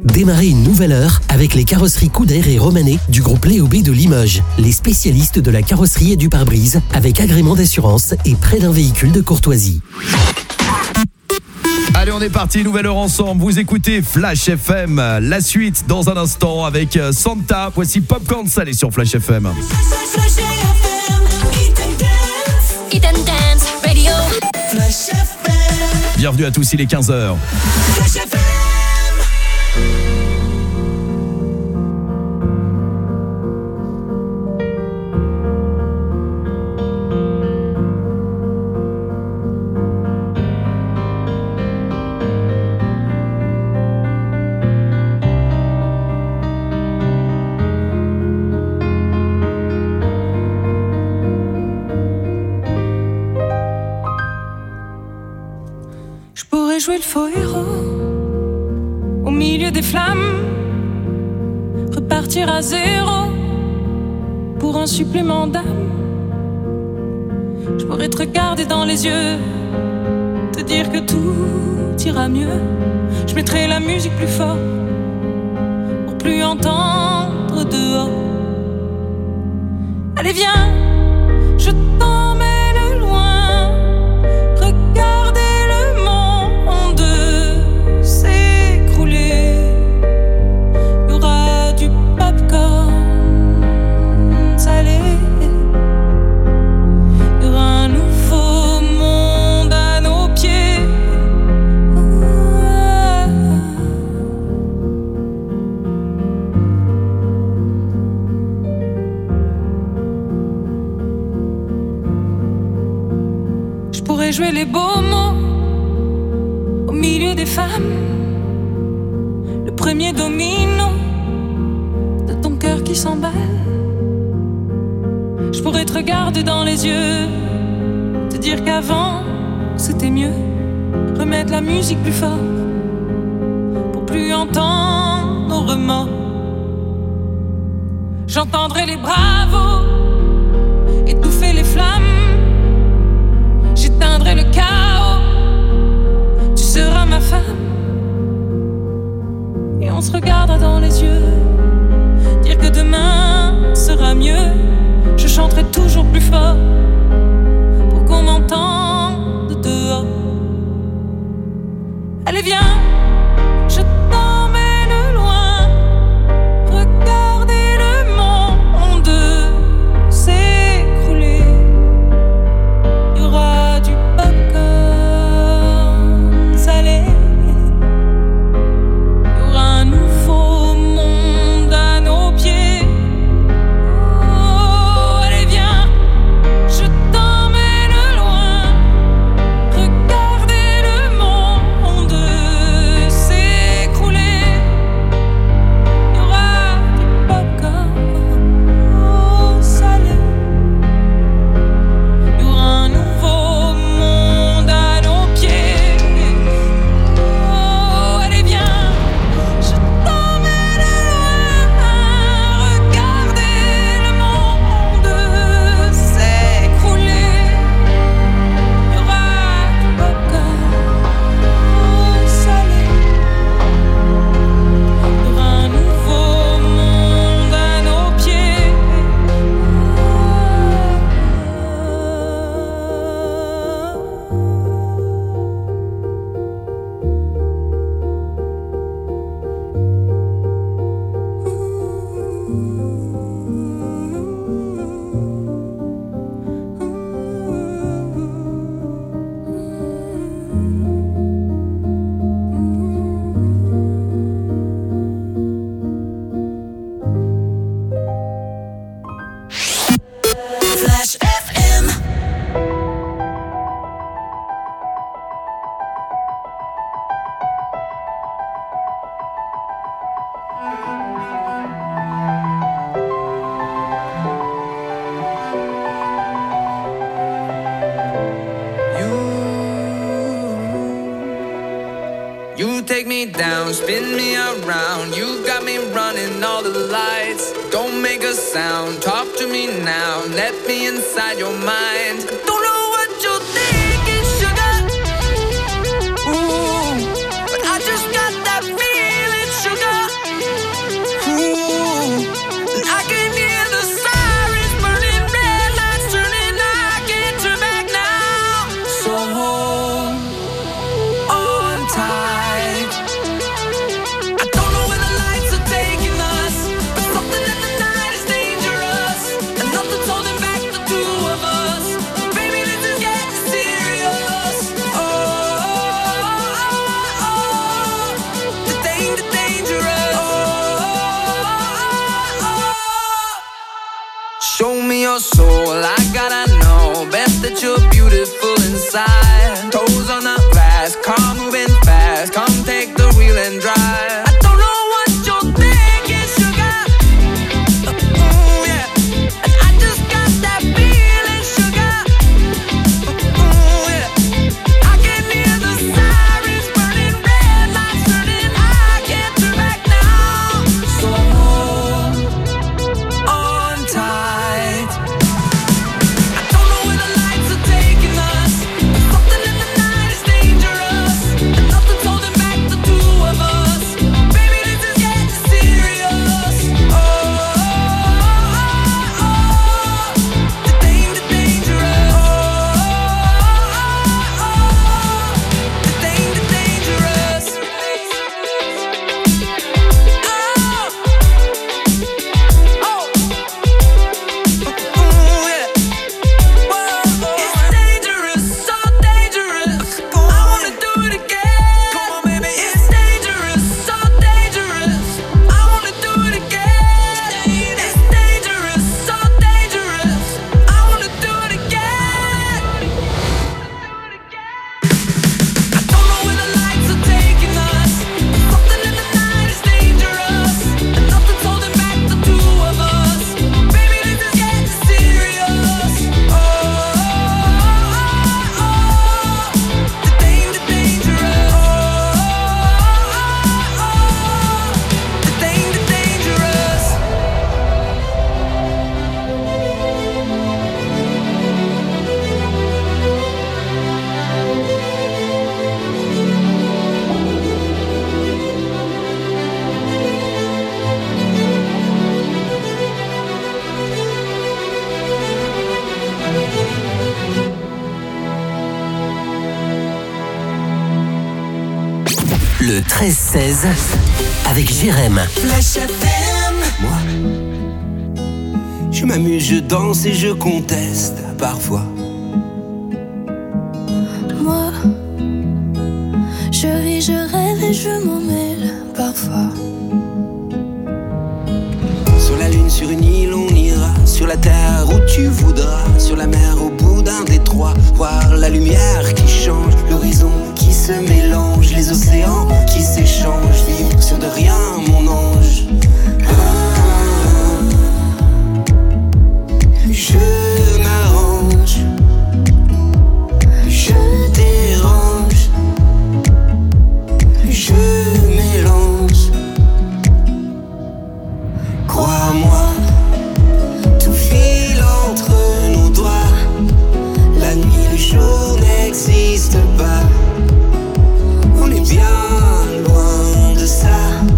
Démarrez une nouvelle heure avec les carrosseries Couder et Romanet du groupe Léobé de Limoges. Les spécialistes de la carrosserie et du pare-brise avec agrément d'assurance et près d'un véhicule de courtoisie. Allez, on est parti, nouvelle heure ensemble. Vous écoutez Flash FM. La suite dans un instant avec Santa. Voici Popcorn Salé sur Flash FM. Eat and Dance Radio. Flash FM. Bienvenue à tous, il est 15h. Flash FM. Jouer le faux héros au milieu des flammes, repartir à zéro pour un supplément d'âme. Je pourrais te regarder dans les yeux, te dire que tout ira mieux. Je mettrai la musique plus fort pour plus entendre dehors. Allez viens, je t'emmène loin, regarder jouer les beaux mots au milieu des femmes, le premier domino de ton cœur qui s'emballe. Je pourrais te regarder dans les yeux, te dire qu'avant c'était mieux, remettre la musique plus fort pour plus entendre nos remords. J'entendrai les bravos étouffer les flammes, j'éteindrai le chaos, tu seras ma femme. Et on se regardera dans les yeux, dire que demain sera mieux. Je chanterai toujours plus fort pour qu'on m'entende dehors. Allez viens, je t'emmène loin, regarder le monde s'écrouler. Il y aura du popcorn salé, il y aura un nouveau monde à nos pieds. Oh, allez viens, je t'emmène loin, regarder le monde s'écrouler. Il y aura du popcorn salé, il y aura un nouveau monde à nos pieds. Oh, allez viens, je t'emmène loin, regarder le monde s'écrouler. Il y aura du popcorn salé, il y aura un nouveau monde à nos pieds. Flash FM. You take me down, spin me around. You got me running all the lights. Don't make a sound, talk to me now. Let me inside your mind. Don't know what you're thinking, sugar. Ooh, but I just got that feeling, sugar. soul, I gotta know. Bet that you're beautiful inside. Toes on the glass, car moving fast. Come take the wheel and drive. I don't know what you're thinking, sugar. Ooh, yeah. And I just got that feeling, sugar. Ooh, yeah. I can hear the sirens burning, red lights turning. I can't turn back now. So hold on tight. I don't know where the lights are taking us. Something in the night is dangerous, and nothing's holding back the two of us. Baby, this is getting serious. Oh, the dangerous. The dangerous. Ooh, yeah. It's dangerous, so dangerous. I wanna do it again. Come on, baby. It's dangerous, so dangerous. I wanna do it again. It's dangerous, so dangerous. I wanna do it again. I don't know where the lights are taking us. Something in the night is dangerous, and nothing's holding back the two of us. Baby, this is getting serious. Oh, the dangerous. The dangerous. Le 13-16 avec Jérém. Flash FM. Moi, je m'amuse, je danse et je conteste parfois. Moi, je ris, je rêve et je m'en mêle parfois. Sur la lune, sur une île, on ira. Sur la terre où tu voudras. Sur la mer, au bout d'un détroit. Voir la lumière qui change, l'horizon qui se mélange, les océans qui s'échangent. Vivre sur de rien, mon ange. Je m'arrange, je dérange, je mélange. Crois-moi, tout file entre nos doigts. La nuit, le jour n'existe pas. On est bien loin de ça.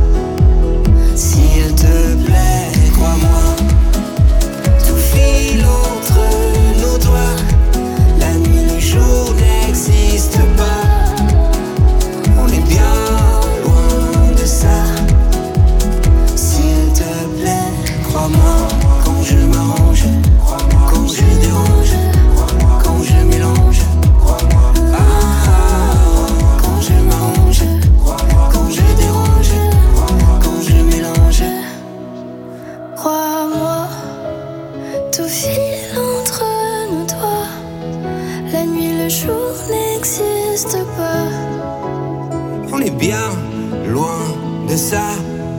S'il te plaît, crois-moi. Tout file entre nos doigts. La nuit, le jour n'existe pas. On est bien loin de ça. S'il te plaît, crois-moi. Quand je m'arrange, quand je dérange, quand je mélange. Quand je m'arrange, quand je dérange, quand je mélange. Crois-moi, tout file entre nos doigts. La nuit, le jour n'existe pas. On est bien loin de ça.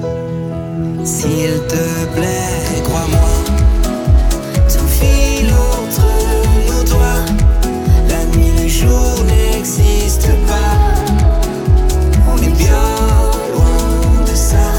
S'il te plaît, crois-moi. Tout file entre nos doigts. La nuit, le jour n'existe pas. On est bien loin de ça.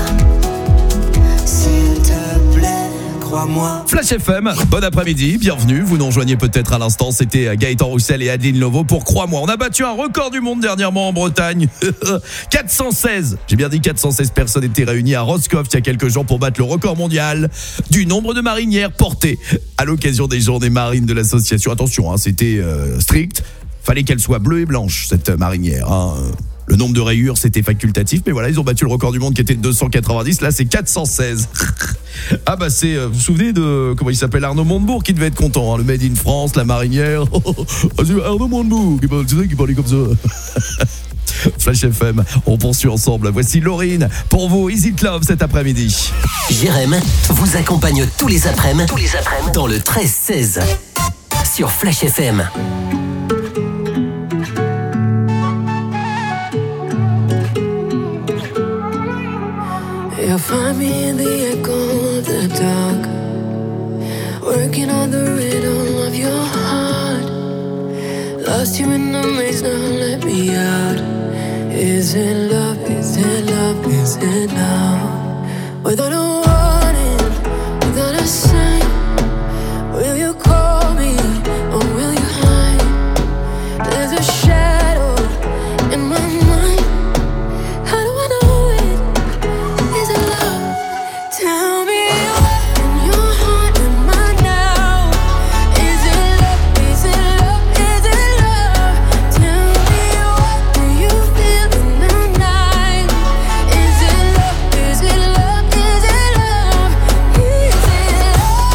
S'il te plaît, crois-moi. Flash FM, bon après-midi, bienvenue. Vous nous rejoignez peut-être à l'instant, c'était Gaëtan Roussel et Adeline Lovo pour Crois-moi. On a battu un record du monde dernièrement en Bretagne. 416, j'ai bien dit 416 personnes étaient réunies à Roscoff il y a quelques jours pour battre le record mondial du nombre de marinières portées à l'occasion des journées marines de l'association. Attention, c'était strict, fallait qu'elle soit bleue et blanche cette marinière. Le nombre de rayures, c'était facultatif, mais voilà, ils ont battu le record du monde qui était de 290. Là, c'est 416. Ah bah c'est, vous vous souvenez de, comment il s'appelle, Arnaud Montebourg qui devait être content, le Made in France, la marinière. Arnaud Montebourg qui parlait comme ça. Flash FM, on poursuit ensemble. Voici Laurine pour vous, Is It Love cet après-midi. Jérém vous accompagne tous les après-midi dans le 13-16 sur Flash FM. You'll find me in the echo of the dark, working on the rhythm of your heart. Lost you in the maze, now let me out. Is it love, is it love, is it love? Without a warning, without a sign, will you call me or will you hide? There's a shadow in my mind. How do I know it? Is it love? Tell me what in your heart am I now? Is it love? Is it love? Is it love? Tell me what do you feel in the night? Is it love? Is it love? Is it love? Is it love?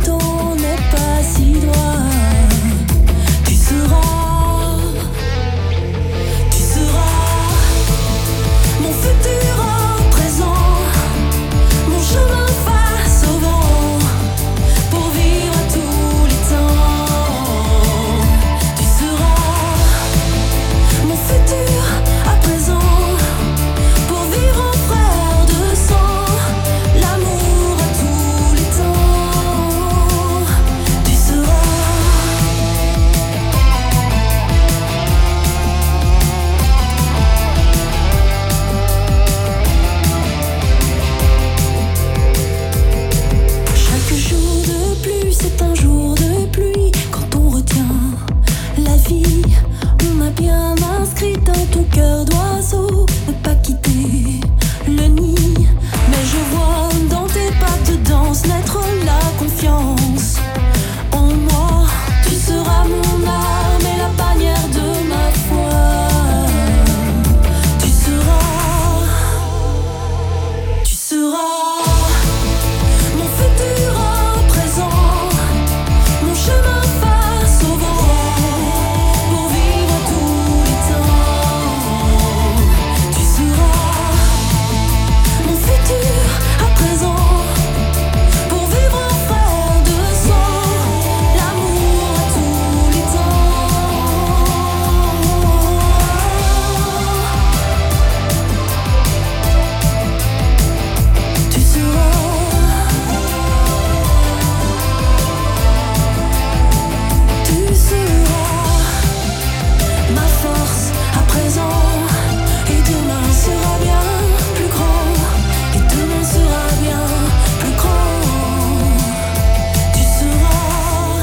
bouton n'est pas si droit. Tu seras mon futur en présent, mon chemin face au vent, pour vivre à tous les temps. Tu seras mon futur à présent, pour vivre en frère de sang, l'amour à tous les temps. Tu seras chaque jour de pluie, c'est un jour de pluie. Quand on retient la vie, on m'a bien inscrit dans ton cœur d'oiseau, ne pas quitter le nid. Mais je vois dans tes pas de danse naître la confiance en moi. Tu seras mon arme et la bannière de ma foi. Tu seras mon futur en présent, mon chemin face au vent, pour vivre à tous les temps. Tu seras mon futur à présent, pour vivre en frère de sang, l'amour à tous les temps. Tu seras ma force à présent, et demain sera bien plus grand, et demain sera bien plus grand. Tu seras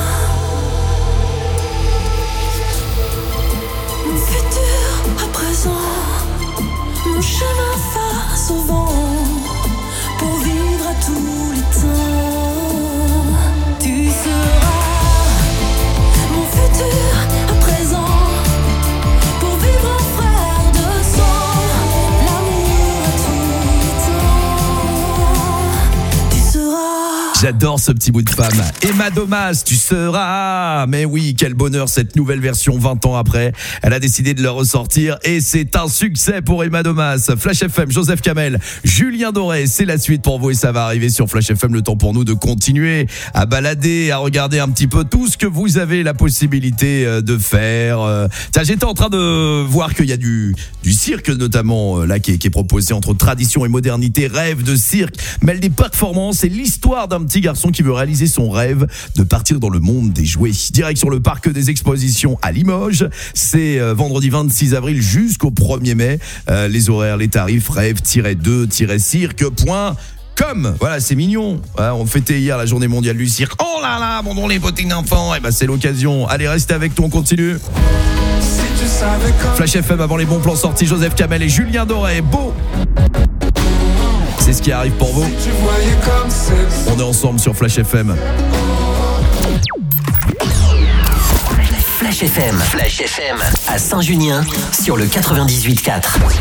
mon futur à présent, mon chemin face au vent, pour vivre à tous les temps. Tu seras mon futur à présent, pour vivre en frère de sang, l'amour à tous les temps. Tu seras J'adore ce petit bout de femme. Emma Domas, tu seras. Mais oui, quel bonheur, cette nouvelle version 20 ans après. Elle a décidé de le ressortir et c'est un succès pour Emma Domas. Flash FM, Joseph Kamel, Julien Doré, c'est la suite pour vous et ça va arriver sur Flash FM. Le temps pour nous de continuer à balader, à regarder un petit peu tout ce que vous avez la possibilité de faire. Tiens, j'étais en train de voir qu'il y a du cirque notamment là qui est proposé entre tradition et modernité. Rêve de cirque mêle des performances et l'histoire d'un petit garçon qui veut réaliser son rêve de partir dans le monde des jouets. Direction le parc des expositions à Limoges. C'est vendredi 26 avril jusqu'au 1er mai. Les horaires, les tarifs, rêve-de-cirque.com. Voilà, c'est mignon. On fêtait hier la journée mondiale du cirque. Oh là là, mon don les bottines d'enfants. Et c'est l'occasion. Allez, restez avec nous, on continue. Flash FM avant les bons plans sortis. Joseph Kamel et Julien Doré. Beau. C'est ce qui arrive pour vous. On est ensemble sur Flash FM. Flash FM. Flash FM. À Saint-Junien, sur le 98.4.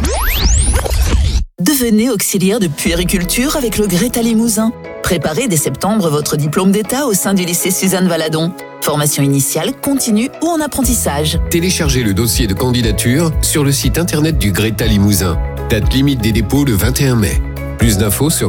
Devenez auxiliaire de puériculture avec le Greta Limousin. Préparez dès septembre votre diplôme d'État au sein du lycée Suzanne Valadon. Formation initiale, continue ou en apprentissage. Téléchargez le dossier de candidature sur le site internet du Greta Limousin. Date limite des dépôts le 21 mai. Plus d'infos sur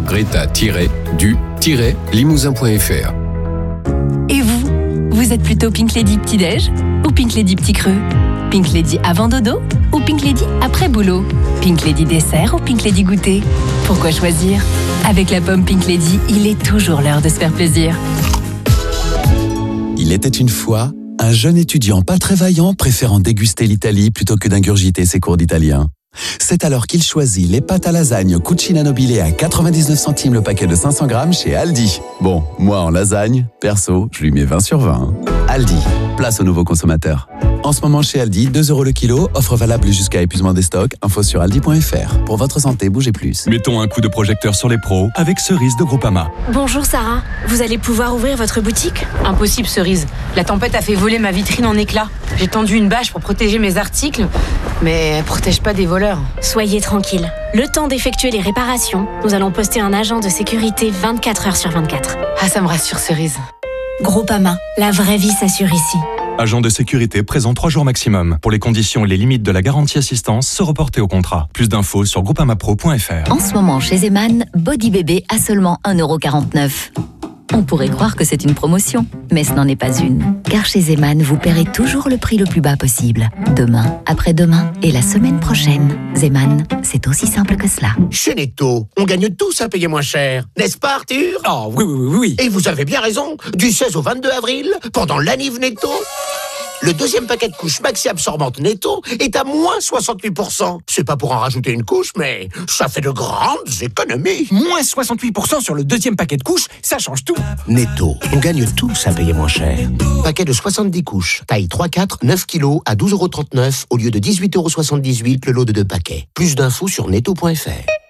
greta-du-limousin.fr. Et vous êtes plutôt Pink Lady petit-déj ou Pink Lady petit creux? Pink Lady avant dodo ou Pink Lady après boulot? Pink Lady dessert ou Pink Lady goûter? Pourquoi choisir? Avec la pomme Pink Lady, il est toujours l'heure de se faire plaisir. Il était une fois un jeune étudiant pas très vaillant préférant déguster l'Italie plutôt que d'ingurgiter ses cours d'italien. C'est alors qu'il choisit les pâtes à lasagne Cucina Nobile à 99 centimes le paquet de 500 grammes chez Aldi. Bon, moi en lasagne, perso, je lui mets 20 sur 20. Aldi, place aux nouveaux consommateurs. En ce moment chez Aldi, 2 € le kilo, offre valable jusqu'à épuisement des stocks, info sur aldi.fr. Pour votre santé, bougez plus. Mettons un coup de projecteur sur les pros avec Cerise de Groupama. Bonjour Sarah, vous allez pouvoir ouvrir votre boutique? Impossible Cerise, la tempête a fait voler ma vitrine en éclats. J'ai tendu une bâche pour protéger mes articles, mais elle protège pas des voleurs. Soyez tranquille, le temps d'effectuer les réparations, nous allons poster un agent de sécurité 24 heures sur 24. Ah, ça me rassure Cerise. Groupama, la vraie vie s'assure ici. Agent de sécurité présent 3 jours maximum. Pour les conditions et les limites de la garantie assistance, se reporter au contrat. Plus d'infos sur groupamapro.fr. En ce moment, chez Zeman, Body Bébé à seulement 1,49€. On pourrait croire que c'est une promotion, mais ce n'en est pas une. Car chez Zeman, vous paierez toujours le prix le plus bas possible. Demain, après-demain et la semaine prochaine. Zeman, c'est aussi simple que cela. Chez Netto, on gagne tous à payer moins cher. N'est-ce pas, Arthur? Oh, oui. Et vous avez bien raison. Du 16 au 22 avril, pendant l'anniv Netto, le deuxième paquet de couches maxi absorbantes Netto est à moins 68%. C'est pas pour en rajouter une couche, mais ça fait de grandes économies. Moins 68% sur le deuxième paquet de couches, ça change tout. Netto, on gagne tous à payer moins cher. Paquet de 70 couches, taille 3-4, 9 kilos à 12,39€ au lieu de 18,78€ le lot de 2 paquets. Plus d'infos sur netto.fr.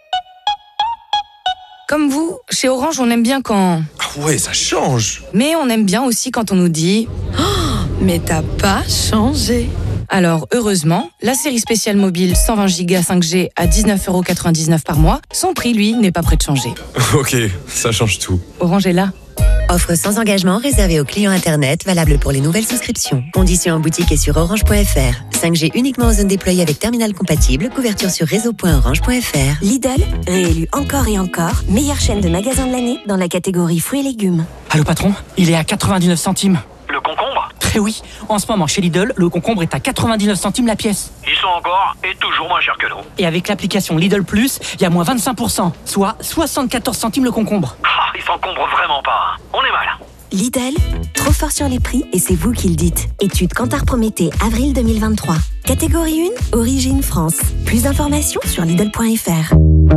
Comme vous, chez Orange, on aime bien quand... Ah ouais, ça change. Mais on aime bien aussi quand on nous dit... Oh, mais t'as pas changé. Alors, heureusement, la série spéciale mobile 120 Go 5G à 19,99€ par mois, son prix, lui, n'est pas prêt de changer. Ok, ça change tout. Orange est là. Offre sans engagement réservée aux clients Internet, valable pour les nouvelles souscriptions. Conditions en boutique et sur orange.fr. 5G uniquement en zone déployée avec terminal compatible. Couverture sur réseau.orange.fr. Lidl, réélu encore et encore, meilleure chaîne de magasins de l'année dans la catégorie fruits et légumes. Allô patron, il est à 99 centimes. Le concombre ? Eh oui, en ce moment chez Lidl, le concombre est à 99 centimes la pièce. Ils sont encore et toujours moins chers que nous. Et avec l'application Lidl Plus, il y a moins 25%, soit 74 centimes le concombre. Ah, ils s'encombrent vraiment pas. On est mal. Lidl, trop fort sur les prix et c'est vous qui le dites. Étude Kantar Prométhée, avril 2023. Catégorie 1, origine France. Plus d'informations sur Lidl.fr.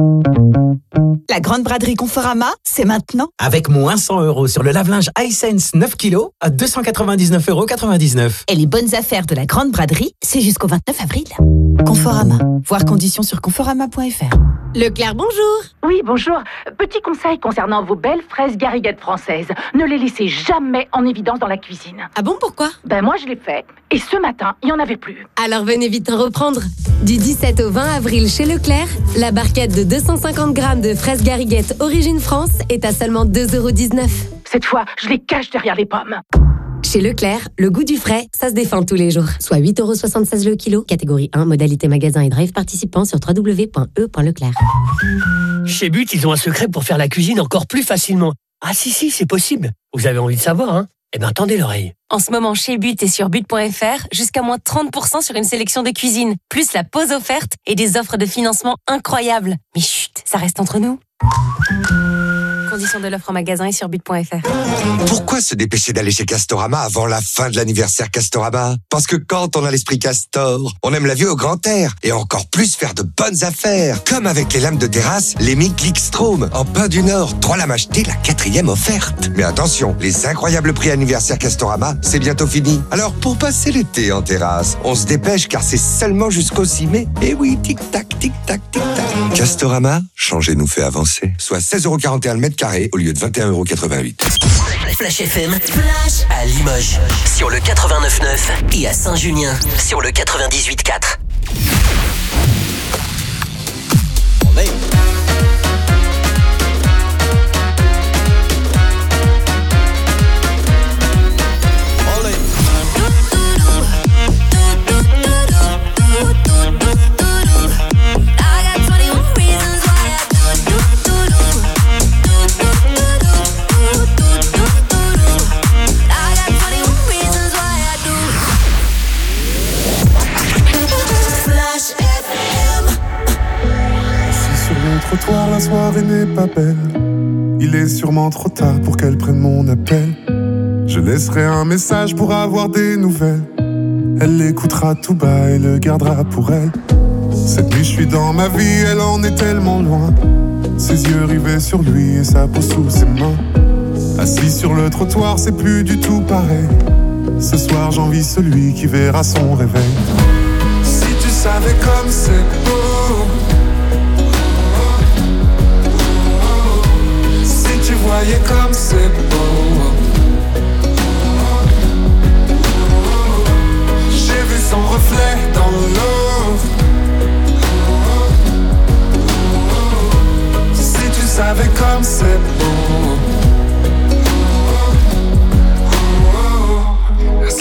La grande braderie Conforama, c'est maintenant. Avec moins 100€ sur le lave-linge Hisense 9 kg à 299,99€. Et les bonnes affaires de la grande braderie, c'est jusqu'au 29 avril. Conforama. Voir conditions sur conforama.fr. Leclerc, bonjour. Oui, bonjour. Petit conseil concernant vos belles fraises gariguettes françaises. Ne les laissez jamais en évidence dans la cuisine. Ah bon, pourquoi? Ben moi, je l'ai fait. Et ce matin, il n'y en avait plus. Alors venez vite en reprendre. Du 17 au 20 avril chez Leclerc, la barquette de 250 grammes de fraises gariguettes Origine France est à seulement 2,19€. Cette fois, je les cache derrière les pommes. Chez Leclerc, le goût du frais, ça se défend tous les jours. Soit 8,76€ le kilo, catégorie 1, modalité magasin et drive participant sur www.e.leclerc. Chez But, ils ont un secret pour faire la cuisine encore plus facilement. Ah si, c'est possible. Vous avez envie de savoir, hein? Eh bien, tendez l'oreille. En ce moment, chez But et sur but.fr, jusqu'à moins 30% sur une sélection de cuisine, plus la pause offerte et des offres de financement incroyables. Mais chut, ça reste entre nous. Conditions de l'offre en magasin et sur but.fr. Pourquoi se dépêcher d'aller chez Castorama avant la fin de l'anniversaire Castorama? Parce que quand on a l'esprit Castor, on aime la vie au grand air et encore plus faire de bonnes affaires. Comme avec les lames de terrasse, les Clickstrom en Pin du Nord. 3 lames achetées, la 4e offerte. Mais attention, les incroyables prix anniversaire Castorama, c'est bientôt fini. Alors pour passer l'été en terrasse, on se dépêche car c'est seulement jusqu'au 6 mai. Et oui, tic-tac, tic-tac, tic-tac. Castorama, changer nous fait avancer. Soit 16,41€ le mètre carré au lieu de 21,88€. Flash FM, Flash à Limoges sur le 89.9 et à Saint-Junien sur le 98.4. Trottoir, la soirée n'est pas belle. Il est sûrement trop tard pour qu'elle prenne mon appel. Je laisserai un message pour avoir des nouvelles. Elle l'écoutera tout bas et le gardera pour elle. Cette nuit je suis dans ma vie, elle en est tellement loin. Ses yeux rivés sur lui et sa peau sous ses mains. Assis sur le trottoir, c'est plus du tout pareil. Ce soir j'envie celui qui verra son réveil. Si tu savais comme c'est beau. Tu voyais comme c'est beau. J'ai vu son reflet dans l'eau. Si tu savais comme c'est beau.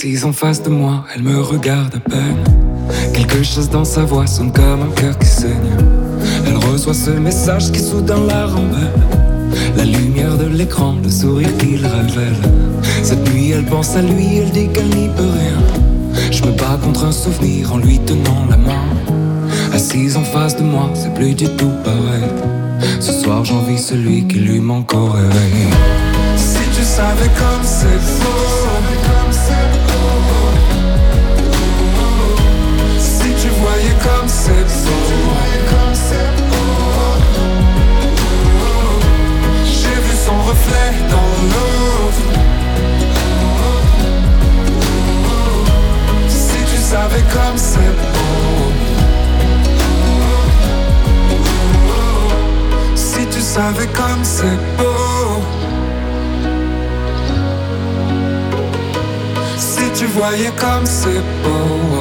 Assise en face de moi, elle me regarde à peine. Quelque chose dans sa voix sonne comme un cœur qui saigne. Elle reçoit ce message qui soudain la rembelle. La lumière de l'écran, le sourire qu'il révèle. Cette nuit elle pense à lui, elle dit qu'elle n'y peut rien. Je me bats contre un souvenir en lui tenant la main. Assise en face de moi, c'est plus du tout pareil. Ce soir j'envie celui qui lui manque au réveil. Si tu savais comme c'est beau, si tu voyais comme c'est beau, j'ai vu son reflet dans l'eau. Si tu savais comme c'est beau, si tu savais comme c'est beau, si tu voyais comme c'est beau.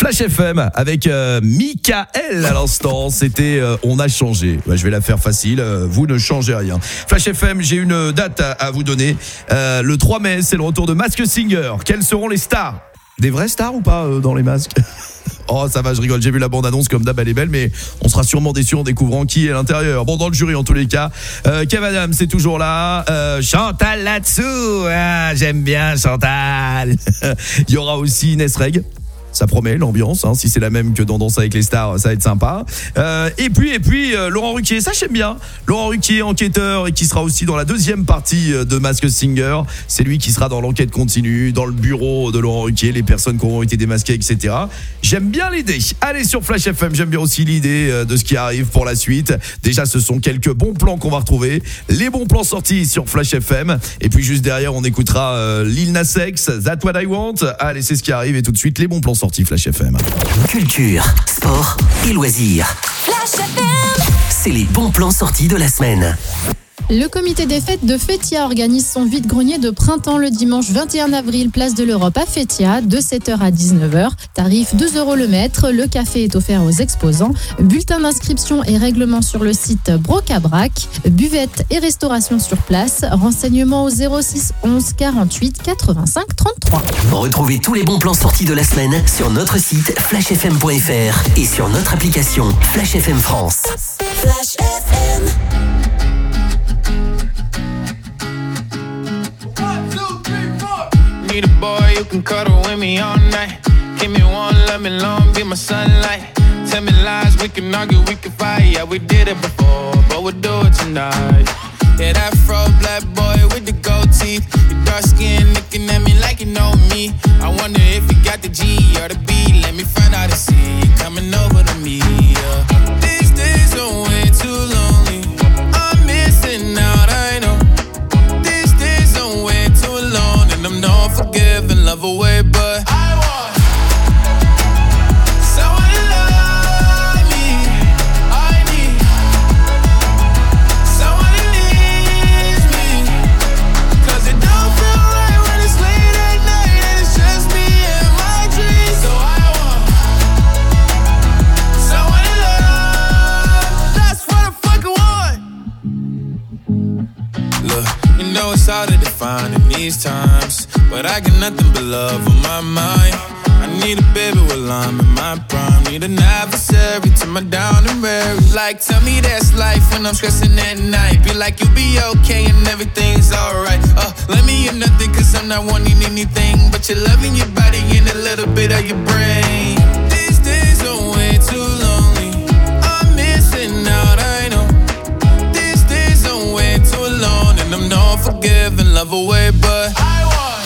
Flash FM avec Michael à l'instant. C'était On a changé. Je vais la faire facile. Vous ne changez rien. Flash FM, j'ai une date à vous donner. Le 3 mai, c'est le retour de Masked Singer. Quelles seront les stars? Des vraies stars ou pas dans les masques? Oh ça va, je rigole, j'ai vu la bande-annonce comme d'hab, elle est belle, mais on sera sûrement déçus en découvrant qui est à l'intérieur. Bon, dans le jury en tous les cas, Kev Adams c'est toujours là, Chantal là-dessous, j'aime bien Chantal. Il y aura aussi Inès Reg. Ça promet l'ambiance, si c'est la même que dans Danse avec les stars, ça va être sympa. Et puis Laurent Ruquier, ça j'aime bien. Laurent Ruquier, enquêteur, et qui sera aussi dans la deuxième partie de Masked Singer. C'est lui qui sera dans l'enquête continue, dans le bureau de Laurent Ruquier, les personnes qui auront été démasquées, etc. J'aime bien l'idée. Allez sur Flash FM, j'aime bien aussi l'idée de ce qui arrive pour la suite. Déjà, ce sont quelques bons plans qu'on va retrouver. Les bons plans sortis sur Flash FM. Et puis juste derrière, on écoutera Lil Nas X, That's What I Want. Allez, c'est ce qui arrive et tout de suite, les bons plans sortis Flash FM. Culture, sport et loisirs. Flash FM. C'est les bons plans sortis de la semaine. Le comité des fêtes de Fétia organise son vide-grenier de printemps le dimanche 21 avril, place de l'Europe à Fétia, de 7h à 19h. Tarif 2 € le mètre. Le café est offert aux exposants. Bulletin d'inscription et règlement sur le site Brocabrac. Buvette et restauration sur place. Renseignements au 06 11 48 85 33. Retrouvez tous les bons plans sortis de la semaine sur notre site flashfm.fr et sur notre application Flash FM France. Flash FM. Need a boy who can cuddle with me all night. Give me one, let me long, be my sunlight. Tell me lies, we can argue, we can fight. Yeah, we did it before, but we'll do it tonight. Yeah, that fro black boy with the gold teeth. Your dark skin looking at me like you know me. I wonder if you got the G or the B. Let me find out and see you coming over to me. Yeah. These days are way too lonely. I'm missing out, I know. These days are way too alone, and I'm not forgiving, love away, but I want someone to love me. I need someone who needs me. 'Cause it don't feel right when it's late at night and it's just me and my dreams. So I want someone to love. That's what I fucking want. Look, you know it's hard to define in these times, but I got nothing but love on my mind. I need a baby while I'm in my prime. Need an adversary to my down and weary. Like, tell me that's life when I'm stressing at night. Be like, you'll be okay and everything's alright. Let me hear nothing 'cause I'm not wanting anything but your love and your body and a little bit of your brain. These days are way too lonely. I'm missing out, I know. These days are way too alone, and I'm not forgiving, love away, but I want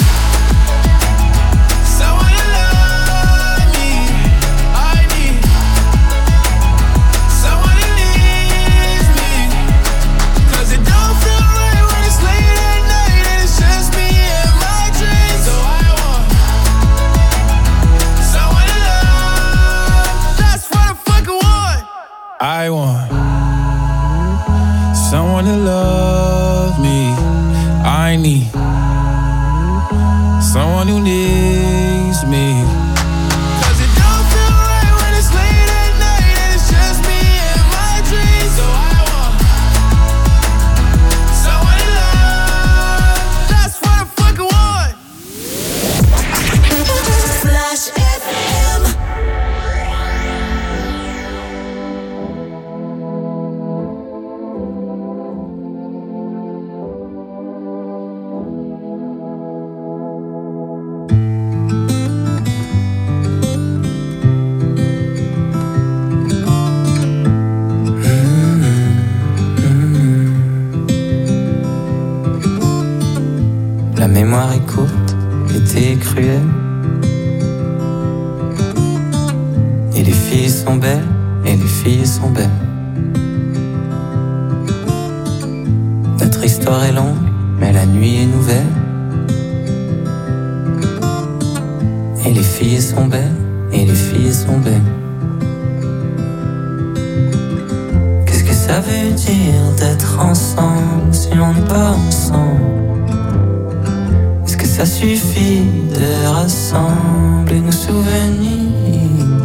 someone to love me. I need someone who needs me. 'Cause it don't feel right when it's late at night and it's just me and my dreams. So I want someone to love. That's what I fucking want. I want someone to love me. I need someone who needs me. 'Cause it don't feel right when it's late at night and it's just me and my dreams. So I want someone to love. That's what I fucking want. Flash FM. La mémoire est courte, l'été est cruel. Et les filles sont belles, et les filles sont belles. Notre histoire est longue, mais la nuit est nouvelle. Et les filles sont belles, et les filles sont belles. Qu'est-ce que ça veut dire d'être ensemble si on n'est pas ensemble? Ça suffit de rassembler nos souvenirs.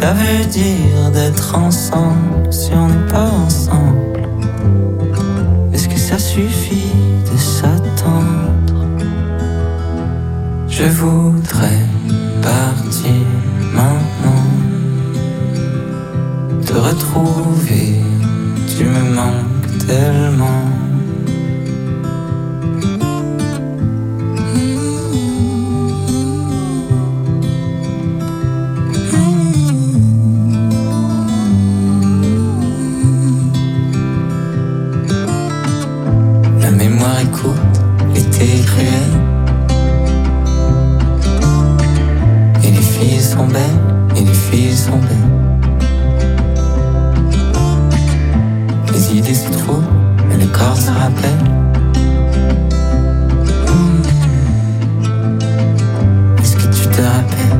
ça veut dire d'être ensemble si on n'est pas ensemble? Est-ce que ça suffit de s'attendre? Je voudrais partir maintenant, te retrouver, tu me manques tellement. La mémoire est courte, l'été est cruel, et les filles sont belles, et les filles sont belles. Les idées se trouvent, mais le corps se rappelle. Est-ce que tu te rappelles?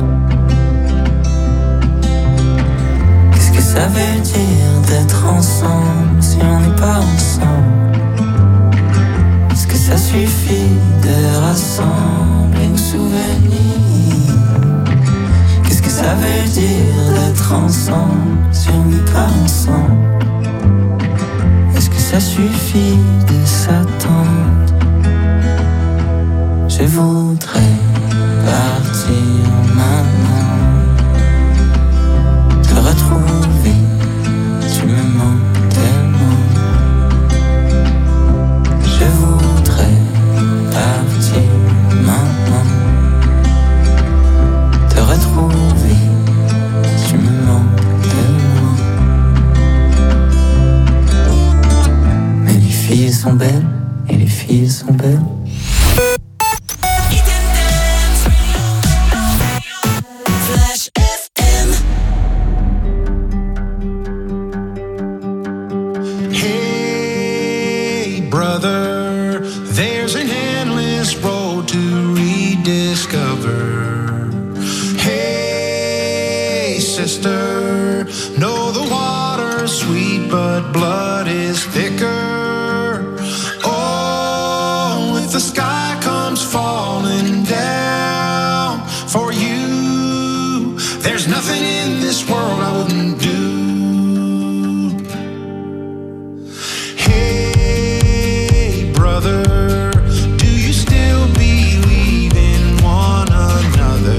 Qu'est-ce que ça veut dire d'être ensemble si on n'est pas ensemble? Est-ce que ça suffit de rassembler nos souvenirs? Qu'est-ce que ça veut dire d'être ensemble si on n'est pas ensemble? Est-ce que ça suffit de s'attendre? Je voudrais partir maintenant, te retrouver, tu me manques tellement. Je voudrais partir maintenant, te retrouver, tu me manques tellement. Mais les filles sont belles, et les filles sont belles. Flash FM. Hey, brother, there's an endless road to rediscover. Hey, sister, know the water's sweet, but blood is thicker. Oh, if the sky comes falling down for you, there's nothing in this world I wouldn't do. Hey, brother, do you still believe in one another?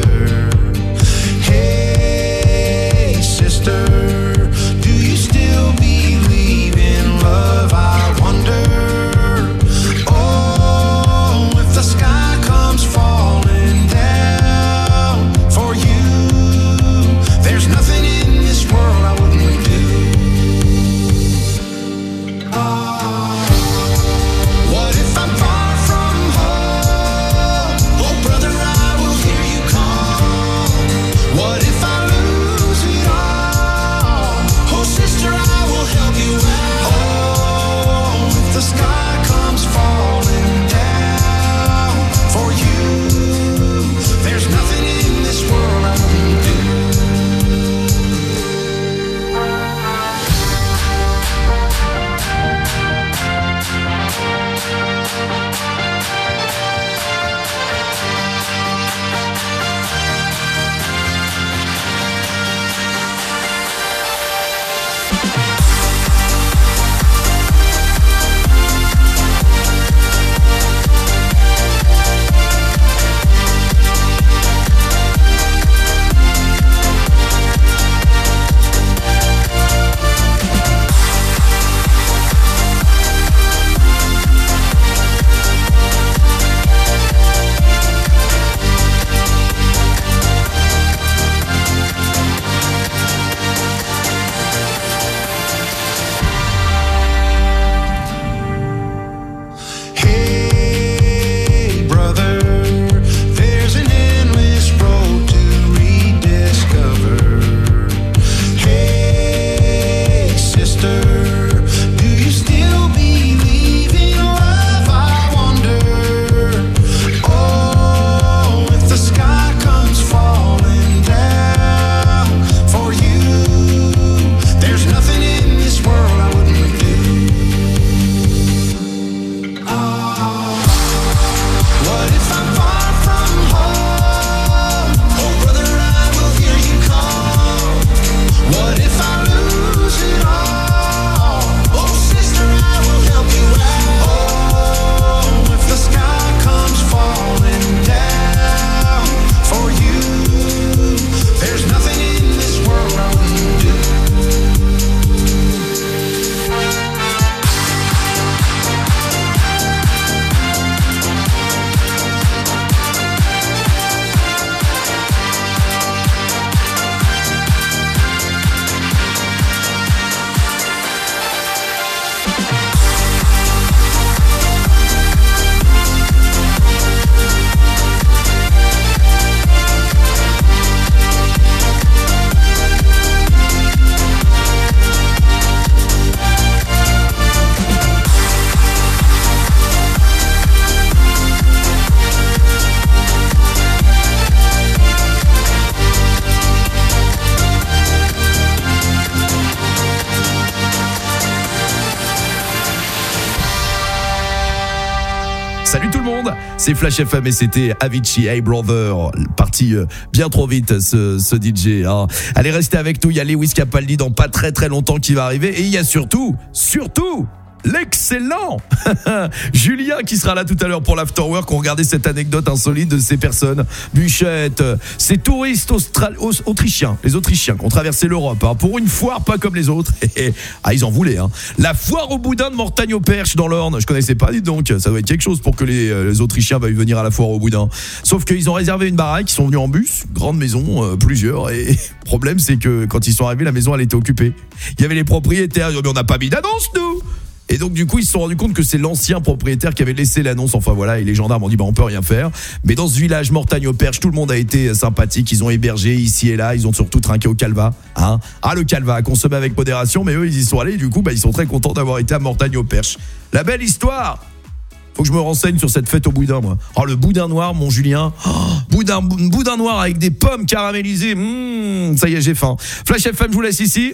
C'est Flash FM et c'était Avicii, Hey Brother. Parti bien trop vite ce DJ. Hein. Allez, restez avec nous. Il y a Lewis Capaldi dans pas très très longtemps qui va arriver. Et il y a surtout l'excellent Julien qui sera là tout à l'heure pour l'Afterwork. On regardait cette anecdote insolite de ces personnes, Bûchette, ces touristes autrichiens, les Autrichiens qui ont traversé l'Europe pour une foire pas comme les autres. Ils en voulaient. La foire au boudin de Mortagne-au-Perche dans l'Orne. Je connaissais pas, dites donc. Ça doit être quelque chose pour que les Autrichiens veuillent venir à la foire au boudin. Sauf qu'ils ont réservé une baraque, ils sont venus en bus, grande maison, plusieurs. Et problème, c'est que quand ils sont arrivés, la maison elle était occupée. Il y avait les propriétaires. Mais on n'a pas mis d'annonce, nous. Et donc du coup ils se sont rendus compte que c'est l'ancien propriétaire qui avait laissé l'annonce. Enfin voilà, et les gendarmes ont dit on peut rien faire. Mais dans ce village Mortagne-au-Perche, tout le monde a été sympathique. Ils ont hébergé ici et là. Ils ont surtout trinqué au Calva. Le Calva à consommer avec modération. Mais eux ils y sont allés. Et du coup ils sont très contents d'avoir été à Mortagne-au-Perche. La belle histoire. Faut que je me renseigne sur cette fête au boudin, moi. Le boudin noir, mon Julien. Boudin noir avec des pommes caramélisées. Ça y est, j'ai faim. Flash FM, je vous laisse ici.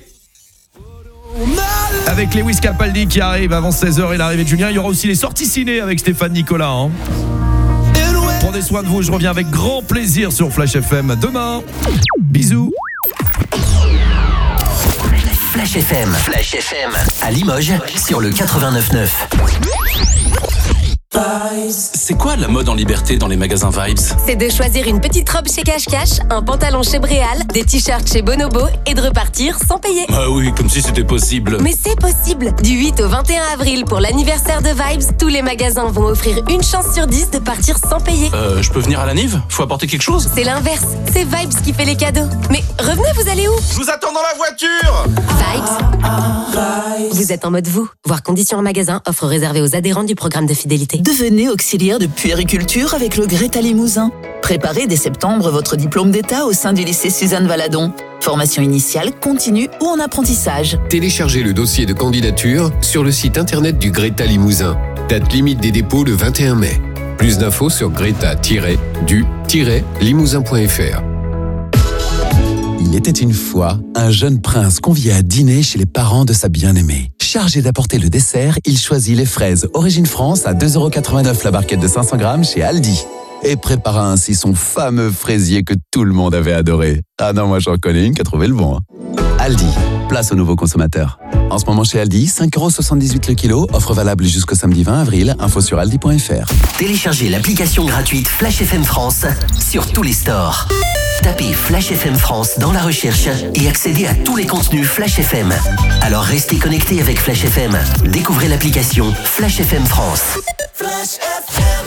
Avec Lewis Capaldi qui arrive avant 16h et l'arrivée de Julien. Il y aura aussi les sorties ciné avec Stéphane Nicolas. Prenez soin de vous, je reviens avec grand plaisir sur Flash FM demain. Bisous. Flash FM à Limoges sur le 89.9. C'est quoi la mode en liberté dans les magasins Vibes? C'est de choisir une petite robe chez Cash Cash, un pantalon chez Bréal, des t-shirts chez Bonobo et de repartir sans payer. Ah oui, comme si c'était possible. Mais c'est possible. Du 8 au 21 avril pour l'anniversaire de Vibes, tous les magasins vont offrir une chance sur 10 de partir sans payer. Je peux venir à la Nive? Faut apporter quelque chose? C'est l'inverse. C'est Vibes qui fait les cadeaux. Mais revenez, vous allez où? Je vous attends dans la voiture. Vibes. Vous êtes en mode vous. Voir conditions en magasin, offre réservée aux adhérents du programme de fidélité. Devenez auxiliaire de puériculture avec le Greta Limousin. Préparez dès septembre votre diplôme d'état au sein du lycée Suzanne Valadon. Formation initiale, continue ou en apprentissage. Téléchargez le dossier de candidature sur le site internet du Greta Limousin. Date limite des dépôts le 21 mai. Plus d'infos sur greta-du-limousin.fr. Il était une fois un jeune prince convié à dîner chez les parents de sa bien-aimée. Chargé d'apporter le dessert, il choisit les fraises Origine France à 2,89€ la barquette de 500 grammes chez Aldi. Et prépara ainsi son fameux fraisier que tout le monde avait adoré. Ah non, moi j'en connais une qui a trouvé le bon. Aldi, place aux nouveaux consommateurs. En ce moment chez Aldi, 5,78€ le kilo, offre valable jusqu'au samedi 20 avril, info sur aldi.fr. Téléchargez l'application gratuite Flash FM France sur tous les stores. Tapez Flash FM France dans la recherche et accédez à tous les contenus Flash FM. Alors restez connectés avec Flash FM. Découvrez l'application Flash FM France. Flash FM.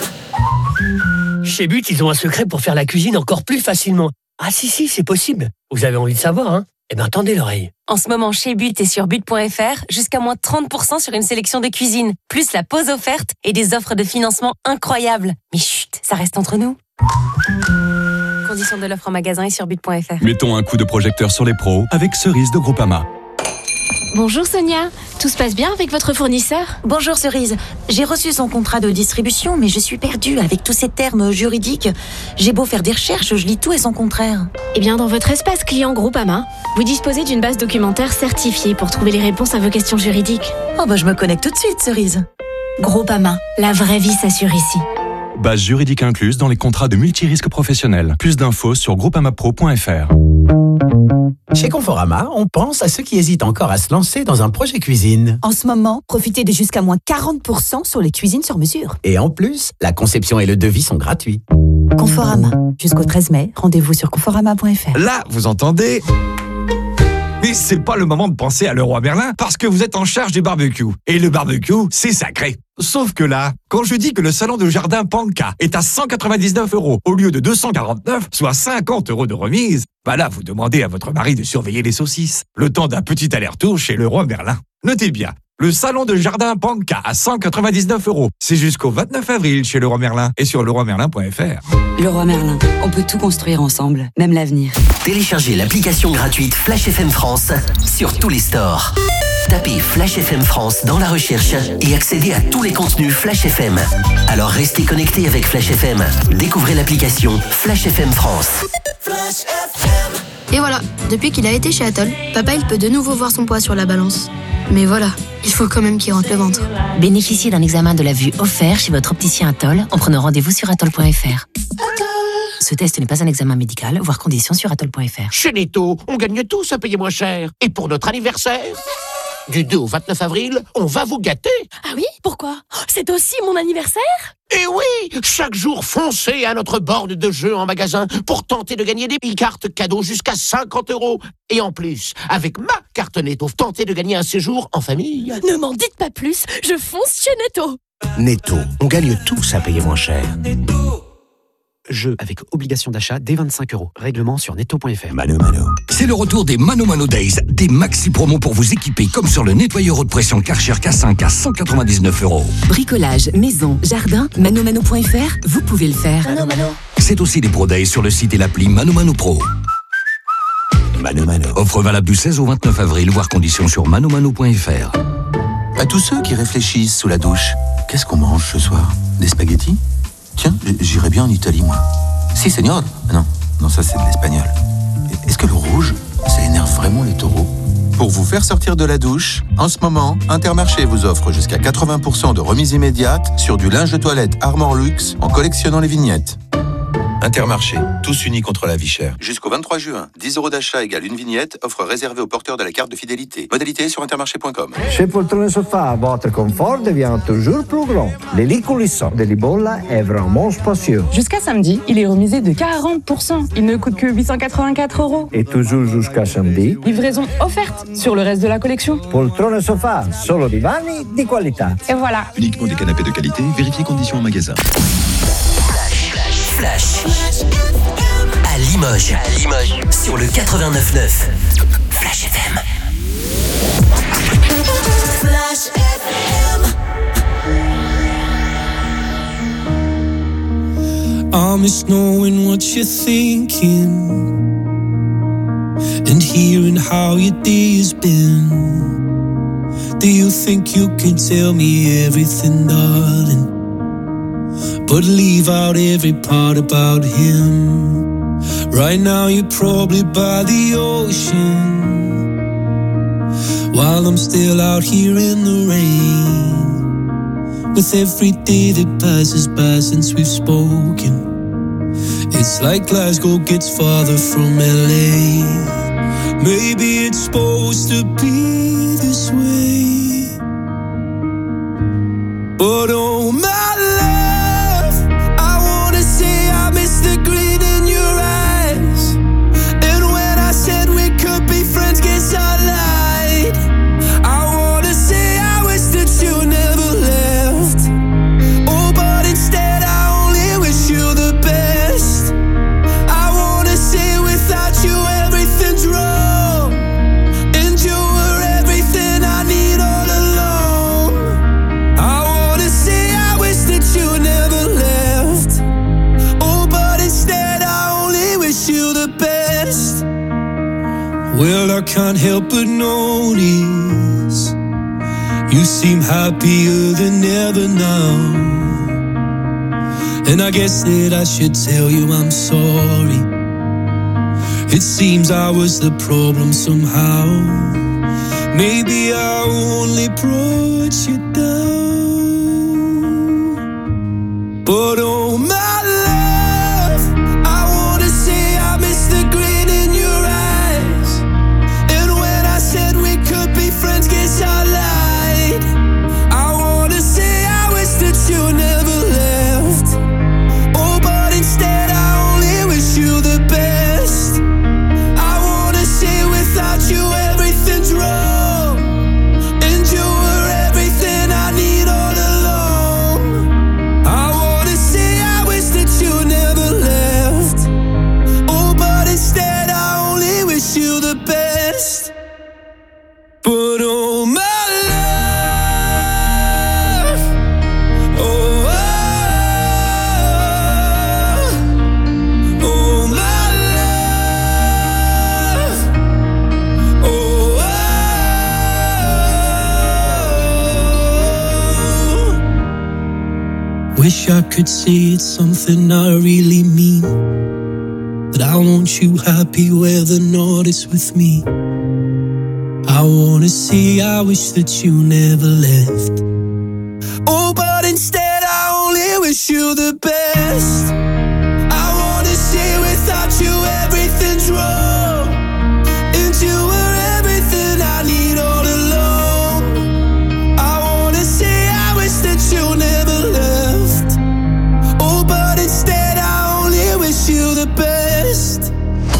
Chez But, ils ont un secret pour faire la cuisine encore plus facilement. Ah si, c'est possible. Vous avez envie de savoir, hein? Eh bien, tendez l'oreille. En ce moment, chez But et sur but.fr, jusqu'à moins 30% sur une sélection de cuisine, plus la pause offerte et des offres de financement incroyables. Mais chut, ça reste entre nous. Conditions de l'offre en magasin et sur but.fr. Mettons un coup de projecteur sur les pros avec Cerise de Groupama. Bonjour Sonia, tout se passe bien avec votre fournisseur? Bonjour Cerise, j'ai reçu son contrat de distribution, mais je suis perdue avec tous ces termes juridiques. J'ai beau faire des recherches, je lis tout et son contraire. Eh bien, dans votre espace client Groupama, vous disposez d'une base documentaire certifiée pour trouver les réponses à vos questions juridiques. Je me connecte tout de suite, Cerise. Groupama, la vraie vie s'assure ici. Base juridique incluse dans les contrats de multirisque professionnels. Plus d'infos sur groupamapro.fr. Chez Conforama, on pense à ceux qui hésitent encore à se lancer dans un projet cuisine. En ce moment, profitez de jusqu'à moins 40% sur les cuisines sur mesure. Et en plus, la conception et le devis sont gratuits. Conforama, jusqu'au 13 mai, rendez-vous sur conforama.fr. Là, vous entendez ? Mais c'est pas le moment de penser à Leroy Merlin parce que vous êtes en charge du barbecue. Et le barbecue, c'est sacré. Sauf que là, quand je dis que le salon de jardin Panka est à 199€ au lieu de 249, soit 50€ de remise, là, vous demandez à votre mari de surveiller les saucisses. Le temps d'un petit aller-retour chez Leroy Merlin. Notez bien, le salon de jardin Panka à 199€. C'est jusqu'au 29 avril chez Leroy Merlin et sur leroymerlin.fr. Leroy Merlin, on peut tout construire ensemble, même l'avenir. Téléchargez l'application gratuite Flash FM France sur tous les stores. Tapez Flash FM France dans la recherche et accédez à tous les contenus Flash FM. Alors restez connectés avec Flash FM. Découvrez l'application Flash FM France. Flash FM. Et voilà, depuis qu'il a été chez Atoll, papa il peut de nouveau voir son poids sur la balance. Mais voilà, il faut quand même qu'il rentre le ventre. Bénéficiez d'un examen de la vue offert chez votre opticien Atoll en prenant rendez-vous sur atoll.fr. Ce test n'est pas un examen médical, voire conditions sur atoll.fr. Chez Netto, on gagne tous à payer moins cher. Et pour notre anniversaire, du 2 au 29 avril, on va vous gâter. Ah oui? Pourquoi? C'est aussi mon anniversaire? Et oui, chaque jour, foncez à notre borne de jeu en magasin pour tenter de gagner des cartes cadeaux jusqu'à 50 €. Et en plus, avec ma carte Netto, tentez de gagner un séjour en famille. Ne m'en dites pas plus, je fonce chez Netto. Netto, on gagne tous à payer moins cher. Jeu avec obligation d'achat dès 25 €. Règlement sur netto.fr. Mano Mano. C'est le retour des Mano Mano Days. Des maxi promos pour vous équiper, comme sur le nettoyeur haute pression Karcher K5 à 199 €. Bricolage, maison, jardin, manomano.fr, vous pouvez le faire. Mano Mano. C'est aussi des Pro Days sur le site et l'appli Mano Mano Pro. Mano Mano. Offre valable du 16 au 29 avril, voire conditions sur manomano.fr. À tous ceux qui réfléchissent sous la douche, qu'est-ce qu'on mange ce soir? Des spaghettis? Tiens, j'irais bien en Italie, moi. Si, señor. Non, ça c'est de l'espagnol. Est-ce que le rouge, ça énerve vraiment les taureaux? Pour vous faire sortir de la douche, en ce moment, Intermarché vous offre jusqu'à 80% de remise immédiate sur du linge de toilette Armor Luxe en collectionnant les vignettes. Intermarché, tous unis contre la vie chère. Jusqu'au 23 juin, 10 € d'achat égale une vignette, offre réservée aux porteurs de la carte de fidélité. Modalité sur intermarché.com. Chez Poltrone Sofa, votre confort devient toujours plus grand. Le lit coulissant de Libolla est vraiment spacieux. Jusqu'à samedi, il est remisé de 40%. Il ne coûte que 884 €. Et toujours jusqu'à samedi, livraison offerte sur le reste de la collection. Poltrone Sofa, solo divani di qualità. Et voilà. Uniquement des canapés de qualité, vérifiez conditions en magasin. Flash. À Limoges. Sur le 89.9. Flash FM. Flash FM. I miss knowing what you're thinking and hearing how your day has been. Do you think you can tell me everything, darling? But leave out every part about him. Right now you're probably by the ocean, while I'm still out here in the rain. With every day that passes by since we've spoken, it's like Glasgow gets farther from LA. Maybe it's supposed to be this way, but oh my love, the green in your eyes, and when I said we could be friends, guess I lied. I wanna say I wish that you never left. Oh, but instead I only wish you the best. I wanna say without you everything's wrong, and you were everything I need all along. I wanna say I wish that you never left. Instead, I only wish you the best. Well, I can't help but notice you seem happier than ever now, and I guess that I should tell you I'm sorry. It seems I was the problem somehow. Maybe I only brought you down, but oh my guess I lied. I wanna say I wish that you never left. Oh, but instead I only wish you the best. I wanna say without you everything's wrong, and you were everything I need all along. I wanna say I wish that you never left. Oh, but instead I only wish you the best. But oh my love, oh, oh my love, oh, wish I could say it's something I really mean, but I want you happy where the north is with me. I wanna see, I wish that you never left. Oh, but instead I only wish you the best. I wanna say without you everything's wrong, and you were everything I need all along. I wanna say I wish that you never left. Oh, but instead I only wish you the best.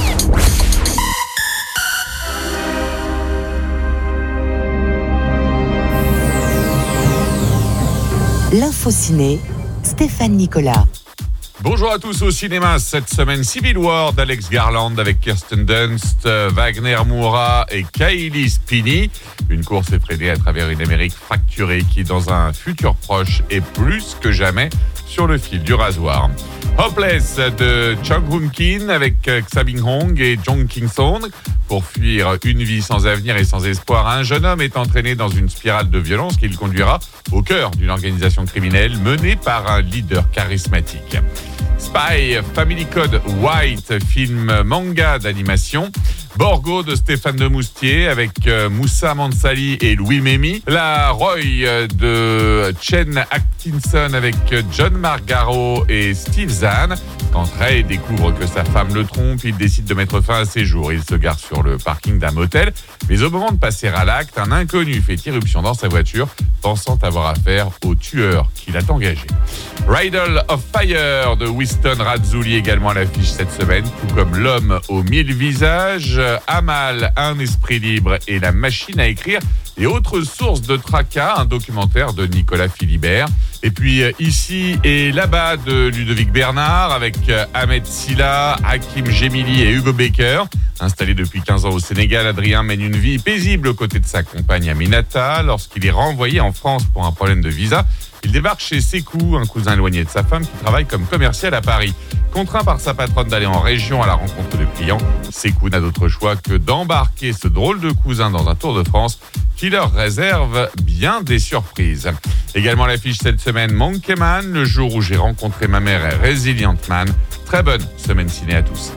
L'info ciné, Stéphane Nicolas. Bonjour à tous au cinéma. Cette semaine, Civil War d'Alex Garland avec Kirsten Dunst, Wagner Moura et Kylie Spinney. Une course effrénée à travers une Amérique fracturée qui, dans un futur proche, est plus que jamais sur le fil du rasoir. Hopeless de Chung Hoon-Kim avec Xa Bing-hong et Jong King-song. Pour fuir une vie sans avenir et sans espoir, un jeune homme est entraîné dans une spirale de violence qui le conduira au cœur d'une organisation criminelle menée par un leader charismatique. Spy, Family Code White, film manga d'animation. Borgo de Stéphane Demoustier avec Moussa Mansali et Louis Mémy. La Roy de Chen Atkinson avec John Margaro et Steve Zahn. Quand Ray découvre que sa femme le trompe, il décide de mettre fin à ses jours. Il se gare sur le parking d'un motel, mais au moment de passer à l'acte, un inconnu fait irruption dans sa voiture, pensant avoir affaire au tueur qui l'a engagé. Riddle of Fire de Winston Razzouli également à l'affiche cette semaine, tout comme L'homme aux 1000 visages, Amal, un esprit libre et la machine à écrire et autres sources de tracas, un documentaire de Nicolas Philibert. Et puis Ici et là-bas de Ludovic Bernard avec Ahmed Silla, Hakim Gemili et Hugo Baker. Installé depuis 15 ans au Sénégal, Adrien mène une vie paisible aux côtés de sa compagne Aminata. Lorsqu'il est renvoyé en France pour un problème de visa, il débarque chez Sekou, un cousin éloigné de sa femme qui travaille comme commercial à Paris. Contraint par sa patronne d'aller en région à la rencontre de clients, Sekou n'a d'autre choix que d'embarquer ce drôle de cousin dans un tour de France qui leur réserve bien des surprises. Également à l'affiche cette semaine, Monkey Man, le jour où j'ai rencontré ma mère et Resilient Man. Très bonne semaine ciné à tous.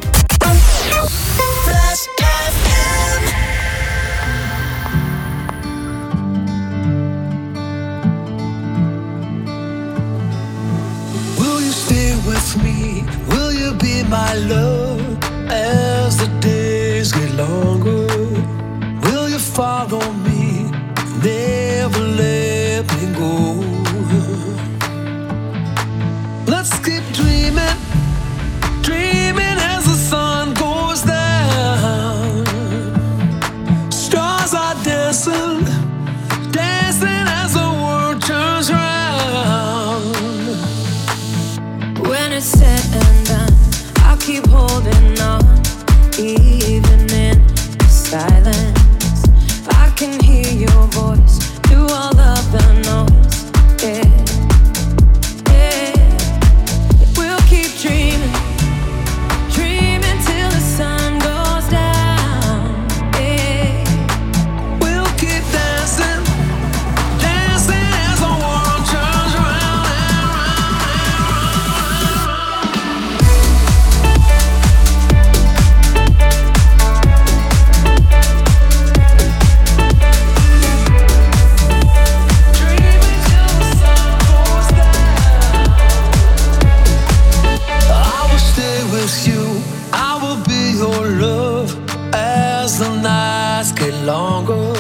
With me, will you be my love as the days get longer? Will you follow me, never let me go? Let's keep dreaming, dreaming as the sun goes down. Stars are dancing, dancing as the world turns round. When it's said and done, I'll keep holding on, even in the silence. I can hear your voice through all of the noise. Yeah, yeah. We'll keep dreaming, dreaming till the sun goes down. Yeah, we'll keep dancing, dancing as the world turns round and round and round. I will stay with you, I will be your love as the nights get longer.